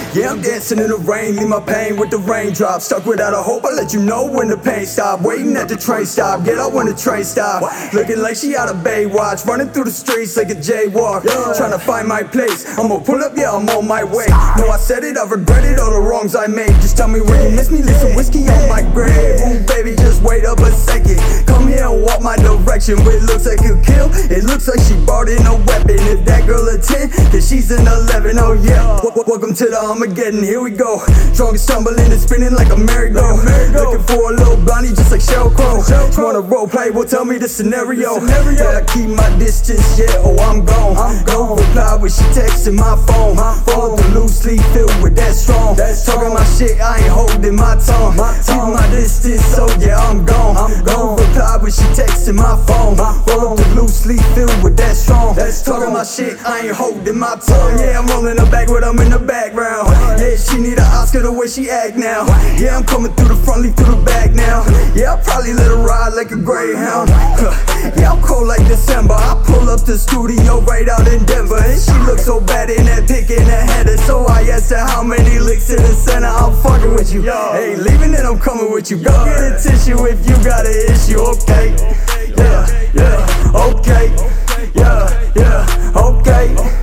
Yeah, I'm dancing in the rain, leave my pain with the raindrops. Stuck without a hope, I let you know when the pain stop. Waiting at the train stop, get out when the train stop. Looking like she out of Baywatch, running through the streets like a jaywalk. Trying to find my place, I'ma pull up, yeah, I'm on my way. No, I said it, I regretted all the wrongs I made. Just tell me when you miss me, leave some whiskey on my grave. Ooh, baby, just wait up a second. Come here and walk my direction. It looks like a kill, it looks like she brought in a weapon. If that girl a 10, then she's an 11, oh yeah. Welcome to the Armageddon, here we go. Drunk and stumbling and spinning like a merry-go. Looking for a little blondie just like Sheryl Crow. Just wanna role play, well tell me the scenario. Yeah, I keep my distance, yeah, oh I'm gone. Don't reply when she texting my phone. Fall through loose leaf filled with that strong. Talking my shit, I ain't holding my tongue. Keep my distance, so yeah, I'm gone. Don't reply when she texting my phone. Fall through loose leaf filled with that strong. Talking my shit, I ain't holding my tongue. Yeah, I'm rolling her back with them in the background. Yeah, she need an Oscar the way she act now. Yeah, I'm coming through the front, leave through the back now. Yeah, I'll probably let her ride like a greyhound. Yeah, I'm cold like December. I pull up to the studio right out in Denver, and she looks so bad in that pic in that header. So I asked her how many licks in the center. I'm fucking with you. Hey, leaving it, I'm coming with you. Go get a tissue if you got an issue, okay? Yeah, yeah, okay. Yeah, yeah, okay.